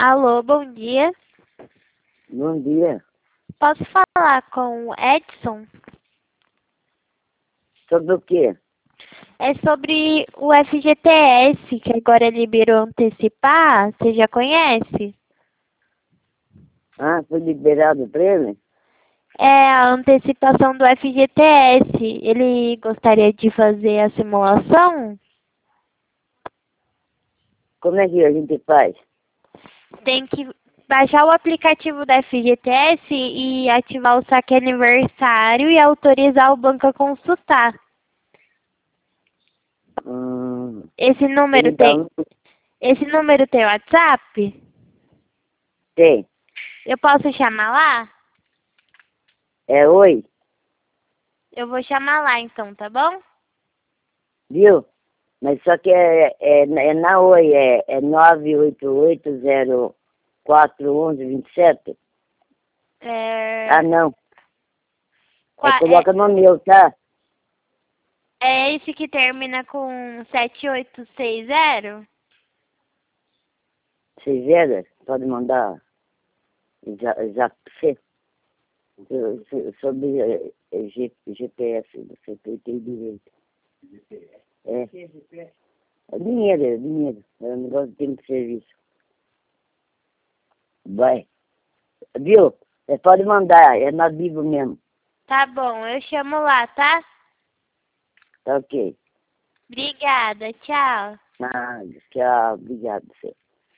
Alô, bom dia. Bom dia. Posso falar com o Edson? Sobre o quê? É sobre o FGTS, que agora liberou antecipar. Você já conhece? Ah, foi liberado para ele? É a antecipação do FGTS. Ele gostaria de fazer a simulação? Como é que a gente faz? Tem que baixar o aplicativo da FGTS e ativar o saque aniversário e autorizar o banco a consultar. Esse número tem, Então, esse número tem WhatsApp? tem. Eu posso chamar lá? É oi, Eu vou chamar lá então, tá bom? viu? Mas só que é na oi, é 988041127. Ah, É, não. qua- é, Coloca no meu, tá? é esse que termina com 7860? Vocês viram? Pode mandar já pra você. Sobre GPS, você tem direito. É. É dinheiro. É um negócio de tempo de serviço. Vai. Viu? Você pode mandar, é na Bíblia mesmo. Tá bom, eu chamo lá, tá? Tá ok. Obrigada, tchau. Ah, tchau, obrigado. Você.